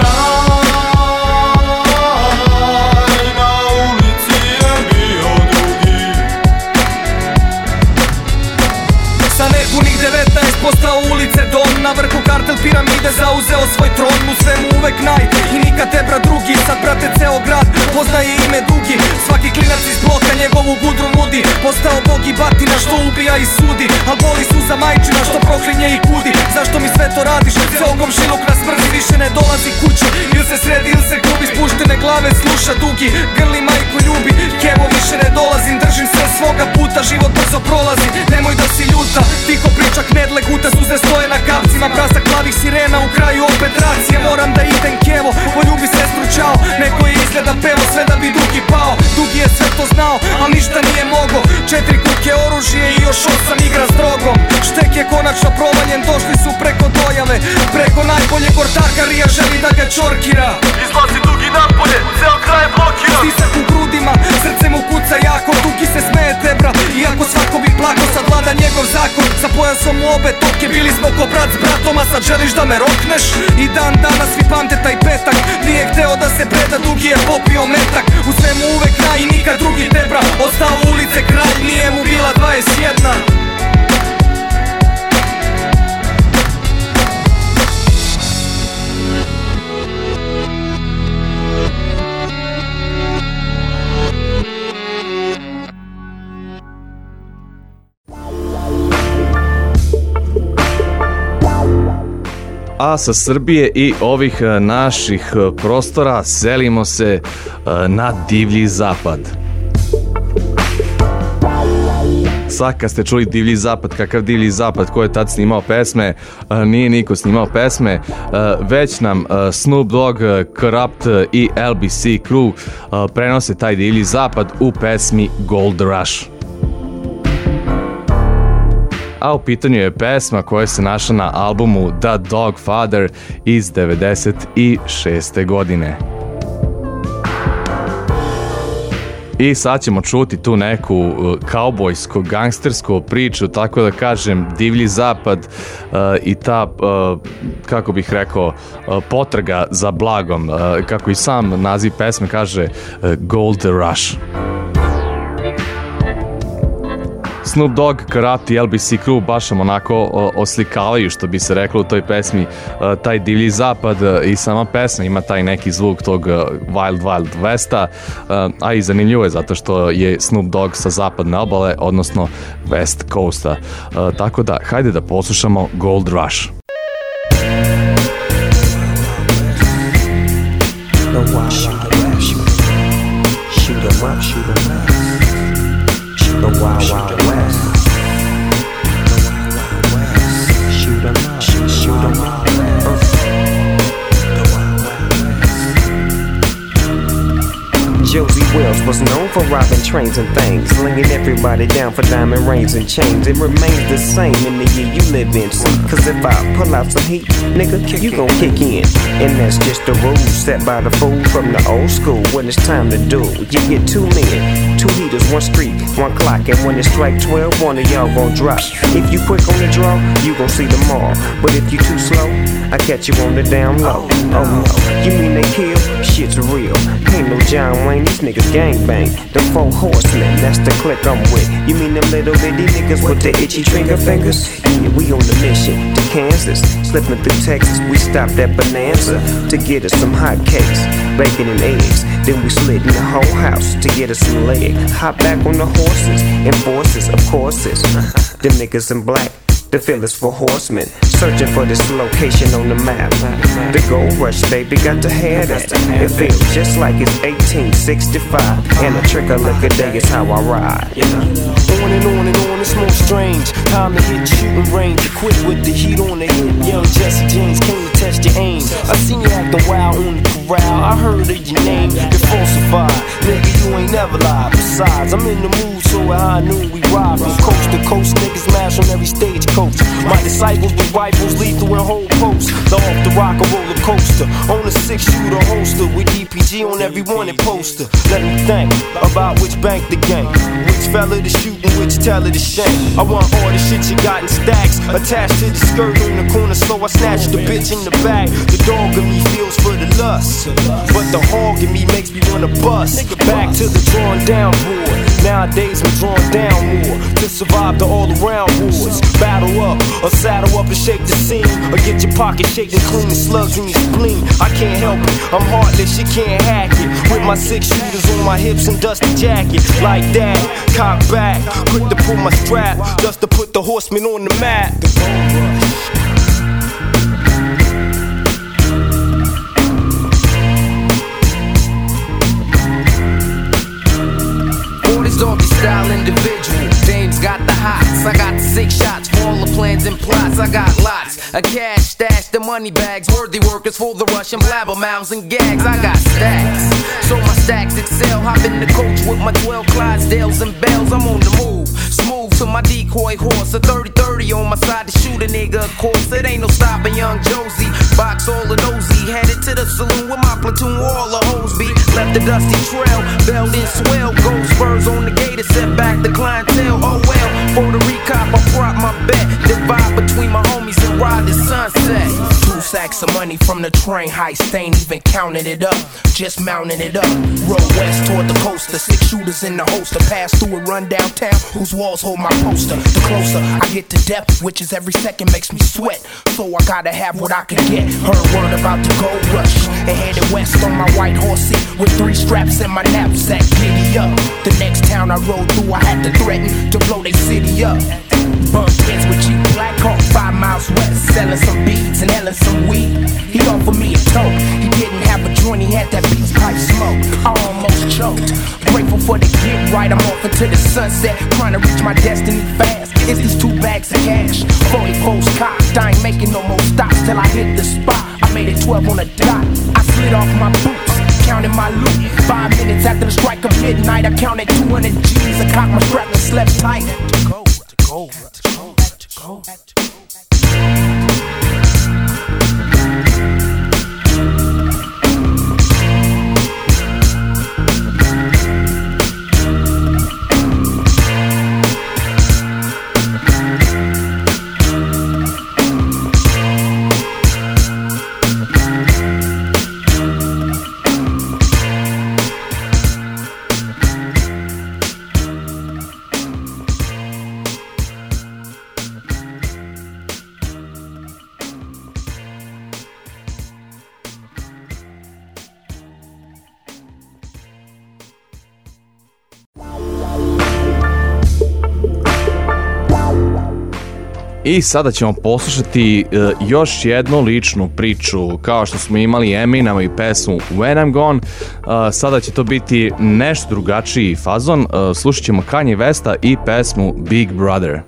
Speaker 15: naj, na ulici je bio drugi.
Speaker 14: Sa nepunih devetnaest postao ulice dom. Na vrhu kartel piramide zauzeo svoj tron. U svemu uvek naj i nikad tebra drugi. Sad brate ceo grad poznaje ime Dugi. Svaki klinac iz bloka njegovu budru nudi. Postao bog i batina što ubija i sudi. Al boli suza majčina što proklinje i kudi. Zašto mi sve to radiš? Ceo komšiluk nas mrzi, više ne dolazi kući. Ili se sredi ili se gubi, spuštene glave sluša Dugi. Grli majku ljubi, Kevo više ne dolazim. Držim se svoga puta, život brzo prolazi. Nemoj da si ljuta, tiho priča knedle guta. Suze stoje na kapcima, prasak plavih sirena. U kraju opet racija, moram da idem Kevo. Poljubi sestru čao, neko je izgleda pevo sve da bi Dugi pao. Dugi je sve to znao, al ništa nije mogo. Četiri kuke oružje i još osam igra s drogom. Štek je konačno provaljen, došli su preko dojave. Preko najboljeg ortaka Rija želi da ga čorkira.
Speaker 15: Izlazi Dugi napolje, ceo kraj je blokiran.
Speaker 14: Stisak u grudima, srce mu kuca jako. Dugi se smeje tebra, iako svako bi plako. Sad vlada njegov zakon, sa pojasom u obe toke. Bili smo ko brat s bratom, a sad želiš da me rokneš. I dan danas svi pamte taj petak. Nije hteo da se preda, Dugi je popio metak. U svemu uvek naj i nikad drugi tebra. Ostao ulice kralj, nije mu bila dvadeset jedna.
Speaker 4: A sa Srbije i ovih naših prostora selimo se na divlji zapad. Sad kad ste čuli divlji zapad, kakav divlji zapad, ko je tad snimao pesme, nije niko snimao pesme, već nam Snoop Dogg, Kurupt i L B C Crew prenose taj divlji zapad u pesmi Gold Rush. A u pitanju je pesma koja se našla na albumu The Dog Father iz devedeset šeste godine. I sad ćemo čuti tu neku kaubojsku, gangstersku priču, tako da kažem, divlji zapad uh, i ta, uh, kako bih rekao, uh, potraga za blagom, uh, kako i sam naziv pesme kaže, uh, Gold Rush. Snoop Dogg, Kurupt i L B C Crew baš onako oslikavaju, što bi se reklo u toj pesmi, taj divlji zapad, i sama pesma ima taj neki zvuk tog Wild Wild Westa, a i zanimljivo je zato što je Snoop Dogg sa zapadne obale, odnosno West Coasta. Tako da, hajde da poslušamo Gold Rush.
Speaker 16: The Wild Wild West. Shoot 'em up, shoot 'em up. Josie Wells was known for robbing trains and things, slinging everybody down for diamond rings and chains. It remains the same in the year you live in. See, cause if I pull out some heat, nigga, you gon' kick in. And that's just the rules set by the fool from the old school. When it's time to do, you get two men, Two heaters, one street, one clock, and when it strike twelve, one of y'all gon' drop. If you quick on the draw, you gon' see them all. But if you too slow, I catch you on the down low. Oh no, you mean they kill? Shit's real. Ain't no John Wayne, these niggas gangbang. The four horsemen, that's the clique I'm with. You mean them little bitty niggas with the itchy finger fingers? Yeah, we on the mission to Kansas. Slipping through Texas, we stopped at Bonanza to get us some hot cakes, bacon and eggs. Then we slid in the whole house to get us some leg. Hop back on the horses and forces, of course it's them niggas in black. The feelers for horsemen, searching for this location on the map. The gold rush, baby, got to have that. It feels just like it's eighteen sixty-five, and a trick of liquor day is how I ride.
Speaker 7: On and on and on, it's more strange. Time to hit shooting range. Equipped with the heat on the hip. Young Jesse James came to test your aim. I seen you acting wild on the corral. I heard of your name, you're falsified. Nigga, you ain't never lied. Besides, I'm in the mood, so at high noon we ride from coast to coast. Niggas mash on every stage coach. My disciples with rifles, lethal and whole posts. The off the rock a roller coaster. On a six shooter holster with D P G on every wanted poster. Let me think about which bank to gang, which fella to shoot and which teller to shame. I want all the shit you got in stacks attached to the skirt in the corner, so I snatch the bitch in the bag. The dog in me feels for the lust, but the hog in me makes me wanna bust. Back to the drawn down board. Nowadays I'm drawn down more to survive the all around wars. Battle up or saddle up and shake the scene, or get your pocket shaking clean the slugs in your spleen. I can't help it, I'm heartless, you can't hack it. With my six shooters on my hips and dusty jacket. Like that, cock back, quick to pull my strap, just to put the horsemen on the map. The gold rush.
Speaker 17: Doggy style individual, James got the hots. I got the six shots for all the plans and plots. I got lots of cash stashed in money bags, worthy workers for the Russian blabbermouths and gags. I got stacks, so my stacks excel. Hop in the coach with my twelve Clydesdales and bells. I'm on the move, smooth to my decoy horse. A thirty thirty on my side to shoot a nigga, of course. It ain't no stopping young Josie. Box all the nosy, headed to the saloon with my platoon where all the hoes be. Left the dusty trail, belled in swell, gold spurs on the gator, set back the clientele. Oh well, for the recop I prop my bet. Divide between my homies and ride the sunset.
Speaker 18: Two sacks of money from the train heist, ain't even counting it up, just mounting it up. Roll west toward the coast, the six shooters in the holster. Pass through and run downtown, whose walls hold my poster. The closer I get to depth, which is every second makes me sweat. So I gotta have what I can get. Heard word about the gold rush, and headed west on my white horsey with three straps in my knapsack. Giddy up, the next town I rode through, I had to threaten to blow they city up. Bump heads with cheap black hawk five miles west, selling some beads and selling some weed. He offered me a toke, he didn't have a joint, he had that beats pipe smoke. I almost choked, grateful for the get right. I'm off into the sunset, trying to reach my destiny fast. It's these two bags of cash, forty-fours cocked. I ain't making no more stops till I hit the spot. I made it twelve on the dot, I slid off my boots, counting my loot. Five minutes after the strike of midnight, I counted two hundred G's. I cocked my strap and slept tight. To go, to go, to go, to go, to go.
Speaker 4: I sada ćemo poslušati uh, još jednu ličnu priču, kao što smo imali Eminema i pesmu When I'm Gone. Uh, sada će to biti nešto drugačiji fazon. Uh, slušat ćemo Kanye Westa i pesmu Big Brother.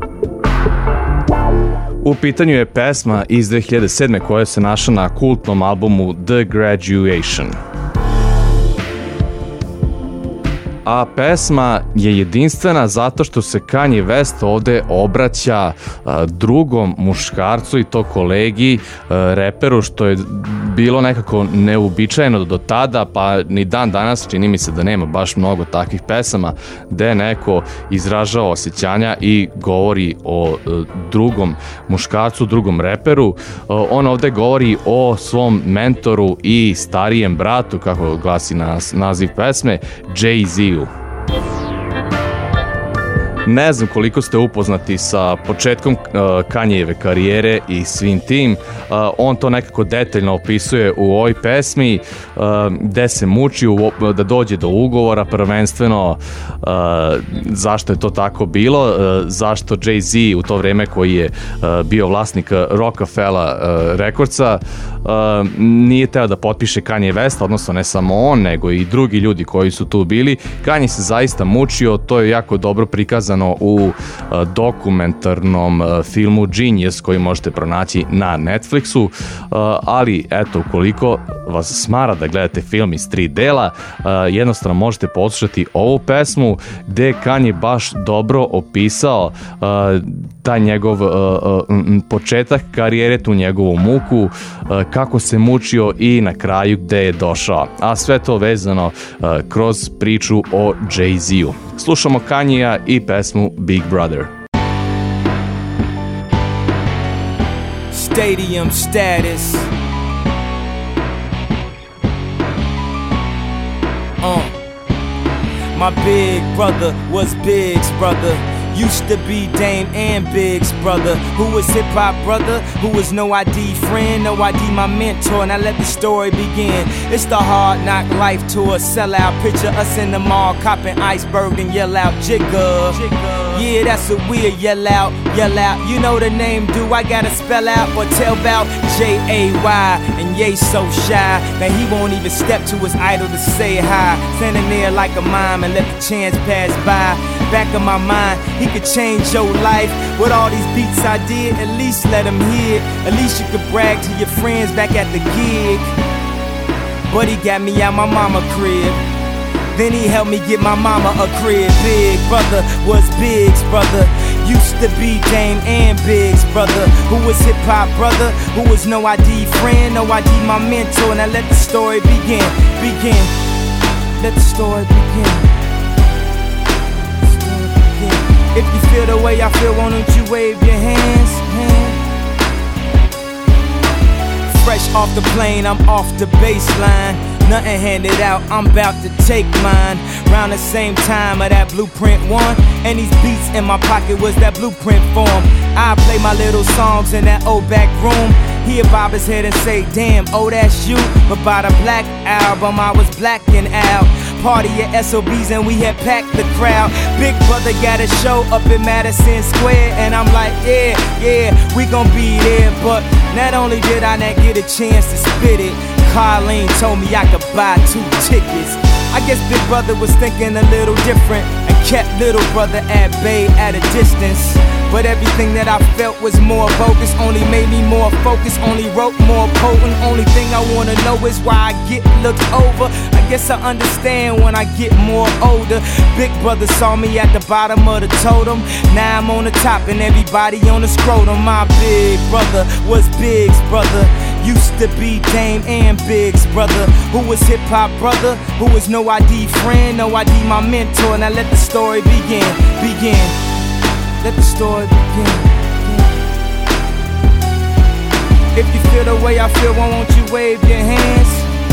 Speaker 4: U pitanju je pesma iz dve hiljade sedme koja se našla na kultnom albumu The Graduation. a pesma je jedinstvena zato što se Kanye West ovde obraća a, drugom muškarcu i to kolegi a, reperu, što je bilo nekako neuobičajeno do tada, pa ni dan danas čini mi se da nema baš mnogo takvih pesama gde neko izražava osjećanja i govori o a, drugom muškarcu, drugom reperu. A, on ovde govori o svom mentoru i starijem bratu, kako glasi nas, naziv pesme, Jay-Z-u. Ne znam koliko ste upoznati sa početkom uh, Kanjeve karijere i svim tim. Uh, on to nekako detaljno opisuje u ovoj pesmi, uh, gde se muči u, da dođe do ugovora, prvenstveno uh, zašto je to tako bilo, uh, zašto Jay-Z u to vreme koji je uh, bio vlasnik Rockefeller uh, Recordsa uh, nije teo da potpiše Kanye West, odnosno ne samo on, nego i drugi ljudi koji su tu bili. Kanye se zaista mučio, to je jako dobro prikazano u uh, dokumentarnom uh, filmu Genius koji možete pronaći na Netflixu, uh, ali eto, ukoliko vas smara da gledate film iz tri dela, uh, jednostavno možete poslušati ovu pesmu gde je Kanye baš dobro opisao uh, taj njegov uh, uh, početak karijere, tu njegovu muku, uh, kako se mučio i na kraju gde je došao, a sve to vezano uh, kroz priču o Jay-Z-u. Slušamo Kanyeja i pesmu Big Brother.
Speaker 19: Stadium status. Uh. My big brother was Big's brother. Used to be Dame and Big's brother, who was hip-hop brother, who was no I D friend, no I D my mentor. Now let the story begin. It's the hard knock life tour, sellout. Picture us in the mall, copping iceberg and yell out Jigga. Yeah, that's what we'll yell out, yell out. You know the name, do I gotta spell out or tell about J A Y? And Ye so shy that he won't even step to his idol to say hi. Standing there like a mime and let the chance pass by. Back of my mind, he could change your life. With all these beats I did, at least let him hear. At least you could brag to your friends back at the gig. But he got me out my mama crib. Then he helped me get my mama a crib. Big brother was Big's brother. Used to be Dame and Big's brother, who was hip-hop brother, who was no I D friend, no I D my mentor. Now let the story begin, begin. Let the story begin. If you feel the way I feel, why don't you wave your hands, hands? Fresh off the plane, I'm off the baseline. Nothing handed out, I'm about to take mine. Round the same time of that blueprint one, and these beats in my pocket was that blueprint form. I play my little songs in that old back room. He'll bob his head and say, damn, oh that's you. But by the Black Album, I was blacking out. Party at S O B's and we had packed the crowd. Big brother got a show up in Madison Square, and I'm like, yeah, yeah, we gon' be there. But not only did I not get a chance to spit it, Carlene told me I could buy two tickets. I guess Big Brother was thinking a little different and kept Little Brother at bay at a distance. But everything that I felt was more bogus, only made me more focused, only wrote more potent. Only thing I wanna know is why I get looked over. I guess I understand when I get more older. Big brother saw me at the bottom of the totem. Now I'm on the top and everybody on the scrotum. My big brother was Big's brother. Used to be Dame and Big's brother, who was hip-hop brother, who was no I D friend, no I D my mentor. Now let the story begin, begin. Let the story begin. If you feel the way I feel, why won't you wave your hands?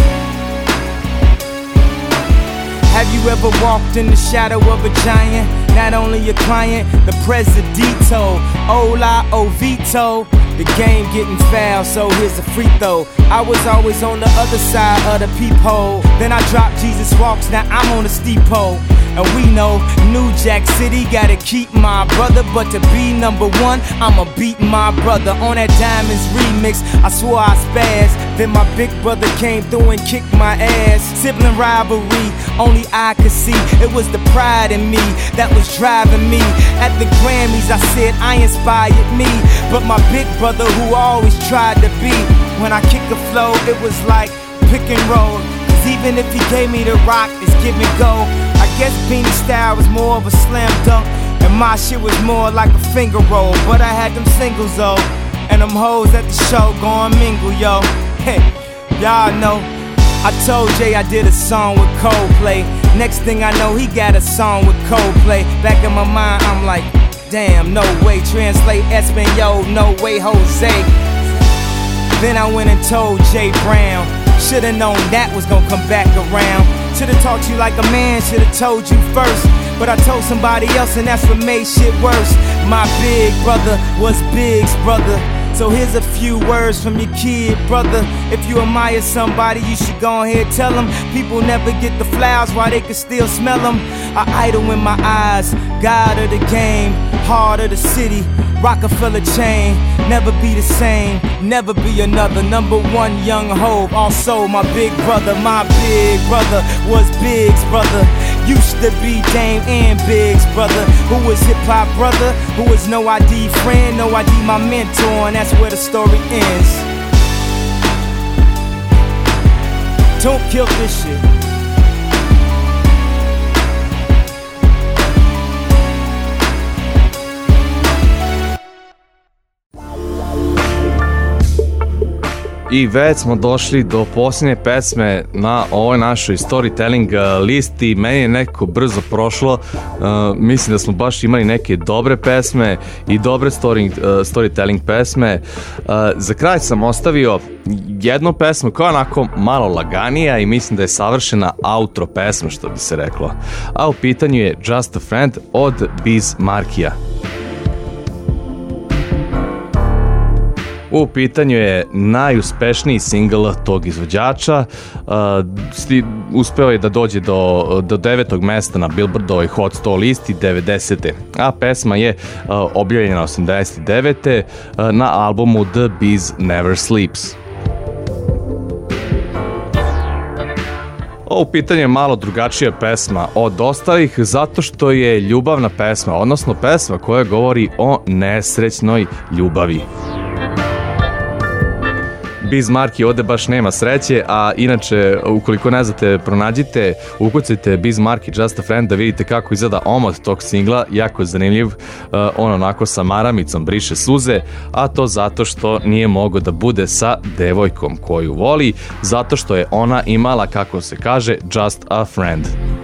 Speaker 19: Have you ever walked in the shadow of a giant? Not only a client, the presidito, Ola Ovito. The game getting foul, so here's a free throw. I was always on the other side of the peephole. Then I dropped Jesus Walks, now I'm on the steep pole. And we know New Jack City gotta keep my brother, but to be number one, I'ma beat my brother. On that Diamonds remix, I swore I spazzed. Then my big brother came through and kicked my ass. Sibling rivalry, only I could see. It was the pride in me that was driving me. At the Grammys, I said I inspired me, but my big brother who always tried to be. When I kick the flow, it was like pick and roll. Cause even if he gave me the rock, it's give and go. I guess Beanie style was more of a slam dunk, and my shit was more like a finger roll. But I had them singles though, and them hoes at the show gon' mingle, yo. Hey, y'all know I told Jay I did a song with Coldplay. Next thing I know, he got a song with Coldplay. Back in my mind, I'm like, damn, no way. Translate Espanol, no way, Jose. Then I went and told Jay Brown. Should've known that was gonna come back around. Should've talked to you like a man, should've told you first. But I told somebody else and that's what made shit worse. My big brother was Big's brother. So here's a few words from your kid, brother. If you admire somebody, you should go ahead, tell them. People never get the flowers while they can still smell them. I idol in my eyes, God of the game, heart of the city, Rockefeller chain. Never be the same, never be another. Number one young hope, also my big brother. My big brother was Big's brother. Used to be Dame and Big's brother. Who was hip-hop brother, who was no I D friend, no I D my mentor, and that's where the story ends. Don't kill this shit.
Speaker 4: I već smo došli do posljednje pesme na ovoj našoj storytelling listi. Meni je nekako brzo prošlo, uh, mislim da smo baš imali neke dobre pesme i dobre story, uh, storytelling pesme. Uh, za kraj sam ostavio jednu pesmu koja je onako malo laganija i mislim da je savršena outro pesma, što bi se reklo. A u pitanju je Just a Friend od Biz Markija. U pitanju je najuspešniji singl tog izvođača, uh, sti, uspeo je da dođe do, do devetog mesta na Billboardovoj Hot sto listi devedesete. A pesma je uh, objavljena osamdeset devete. Uh, na albumu The Biz Never Sleeps. Ovo pitanje je malo drugačija pesma od ostalih zato što je ljubavna pesma, odnosno pesma koja govori o nesrećnoj ljubavi. Biz Markie ovde baš nema sreće, a inače, ukoliko ne znate, pronađite, ukucajte Biz Markie Just a Friend da vidite kako izgleda omot tog singla, jako je zanimljiv, uh, on onako sa maramicom briše suze, a to zato što nije mogao da bude sa devojkom koju voli, zato što je ona imala, kako se kaže, Just a Friend.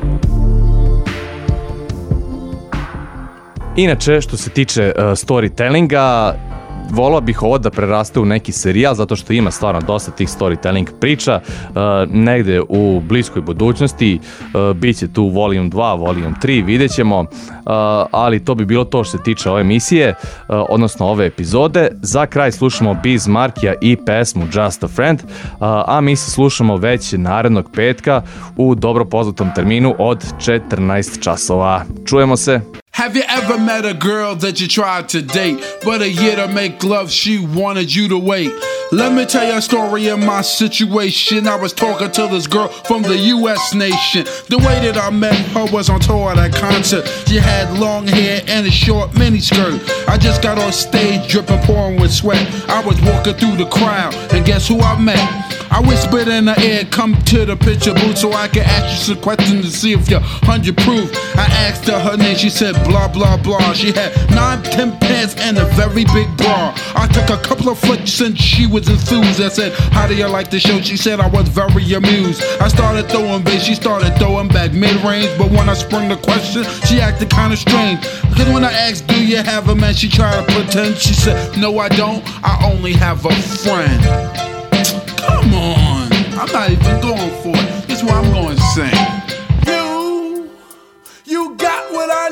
Speaker 4: Inače, što se tiče uh, storytellinga, volao bih ovo da preraste u neki serijal zato što ima stvarno dosta tih storytelling priča, uh, negde u bliskoj budućnosti, uh, bit će tu volume dva, volume tri, vidjet ćemo, uh, ali to bi bilo to što se tiče ove emisije, uh, odnosno ove epizode. Za kraj slušamo Biz Markija i pesmu Just a Friend, uh, a mi se slušamo već narednog petka u dobro poznatom terminu od četrnaest časova. Čujemo se!
Speaker 20: Have you ever met a girl that you tried to date, but a year to make love she wanted you to wait? Let me tell you a story of my situation. I was talking to this girl from the U S nation. The way that I met her was on tour at a concert. She had long hair and a short miniskirt. I just got on stage dripping, pouring with sweat. I was walking through the crowd and guess who I met? I whispered in her ear, come to the picture booth so I can ask you some questions to see if you're one hundred proof. I asked her her name, she said blah blah blah. She had nine, ten pants and a very big bra. I took a couple of flicks and she was enthused. I said, how do you like the show? She said I was very amused. I started throwing bass, she started throwing back mid-range. But when I sprung the question, she acted kind of strange. Because when I asked, do you have a man? She tried to pretend. She said, no I don't, I only have a friend. Come on, I'm not even going for it. This is what I'm going to sing. You, you got what I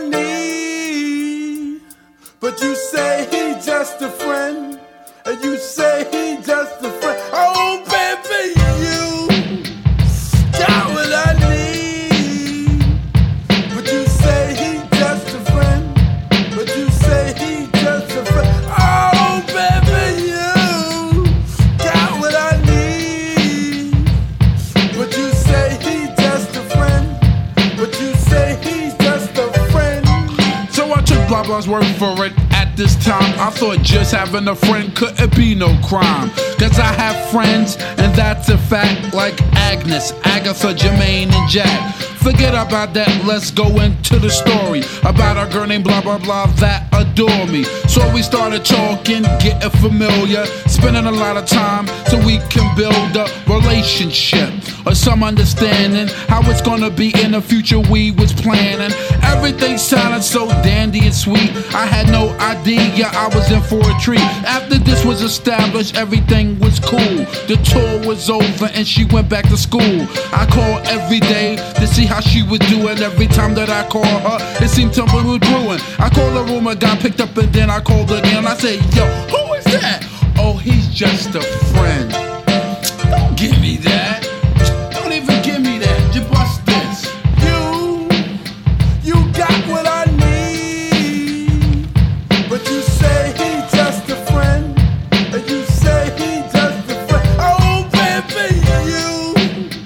Speaker 20: need, but you say he's just a friend, and you say he's just a friend. Oh, baby, you got what I need, but you say he's just a friend, but you say he's just a friend. Oh, baby, you got what I need, but you say he's just a friend, but you say he's just a friend. So I took blah blah's word for it. At this time, I thought just having a friend couldn't be no crime. Cause I have friends, and that's a fact, like Agnes, Agatha, Jermaine, and Jack. forget about that, let's go into the story about a girl named blah blah blah that adore me. So we started talking, getting familiar, spending a lot of time so we can build a relationship or some understanding how it's gonna be in the future. We was planning, everything sounded so dandy and sweet. I had no idea I was in for a treat. After this was established, everything was cool. The tour was over and she went back to school. I called every day to see how she was doing. Every time that I called her, it seemed something was brewing. I called the room, I got picked up, and then I called again. I said, yo, who is that? Oh, he's just a friend. Don't give me that. Don't even give me that. Just bust this.
Speaker 15: You, you got what I need, but you say he's just a friend, and you say he's just a friend. Oh, baby, you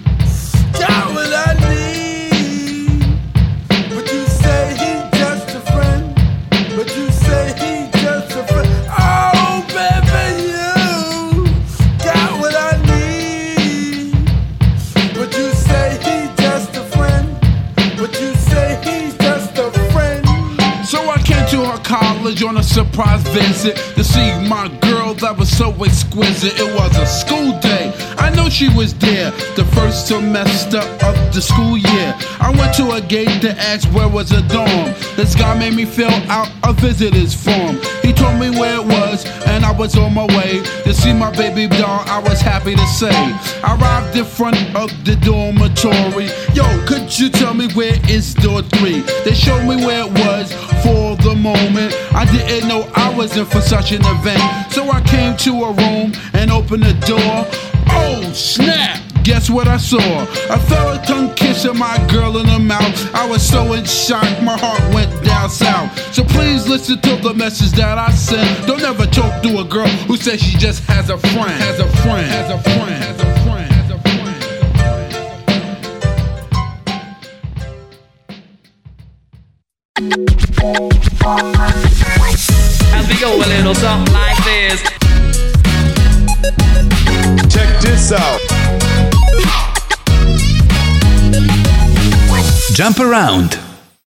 Speaker 15: got what I need, but you say he's just a friend, but you say he's just a friend. Oh, baby, you got what I need, but you say he's just a friend, but you say he's just a friend.
Speaker 20: So I came to her college on a surprise visit to see my girl that was so exquisite. It was a school day. I know she was there the first semester of the school year. I went to a gate to ask where was a dorm. This guy made me fill out a visitor's form. He told me where it was, and I was on my way to see my baby doll. I was happy to say. I arrived in front of the dormitory. Yo, could you tell me where is door three? They showed me where it was for the moment. I didn't know I was in for such an event. So I came to a room and opened the door. Oh, snap! Guess what I saw? I felt a tongue kissing my girl in the mouth. I was so in shock, my heart went down south. So please listen to the message that I sent. Don't ever talk to a girl who says she just has a friend. Has a friend. Has a friend. Has a friend. Has a friend.
Speaker 2: As we go a little something like this.
Speaker 6: Check this out.
Speaker 9: Jump around.